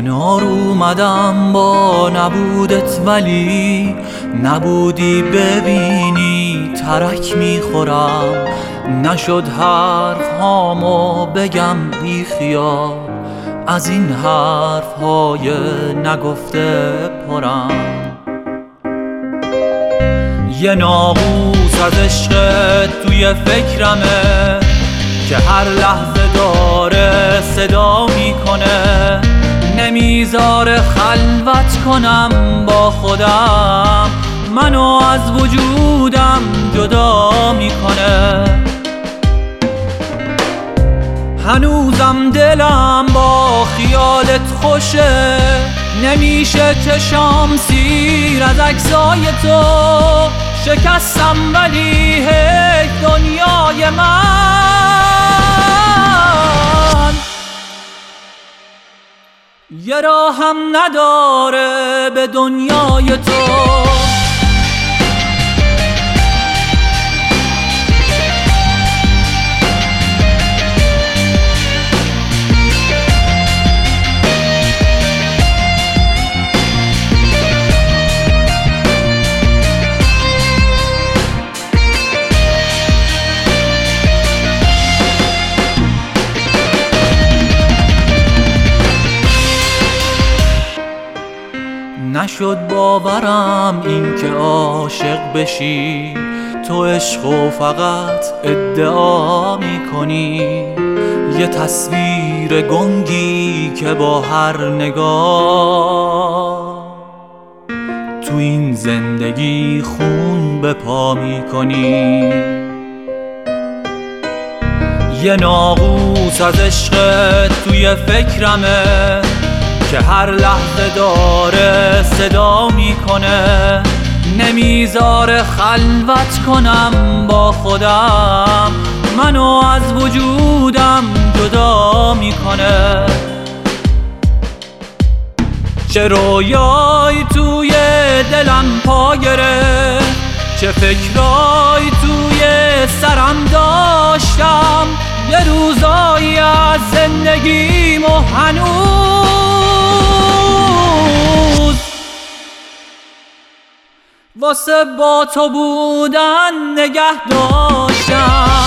کنار اومدم با نبودت، ولی نبودی ببینی ترک میخورم. نشد حرف هامو بگم بی خیال، از این حرف های نگفته پرم. یه ناقوس از عشقت توی فکرمه که هر لحظه داره صدا میکنه، نمیذاره خلوت کنم با خودم، منو از وجودم جدا میکنه. هنوزم دلم با خیالت خوشه، نمیشه چشام سیر از عکسای تو. شکستم ولی هی دنیای من یه راهم نداره به دنیای تو. نشد باورم این که عاشق بشی، تو عشق و فقط ادعا میکنی. یه تصویر گنگی که با هر نگاه تو این زندگی خون به پا میکنی. یه ناقوس از عشقت توی فکرمه که هر لحظه داره صدا میکنه، نمیذاره خلوت کنم با خودم، منو از وجودم جدا میکنه. چه رویایی توی دلم پا گرفت، چه فکرایی توی سرم داشتم. یه روزایی از زندگیم و هنوز واسه با تو بودن نگه داشتم.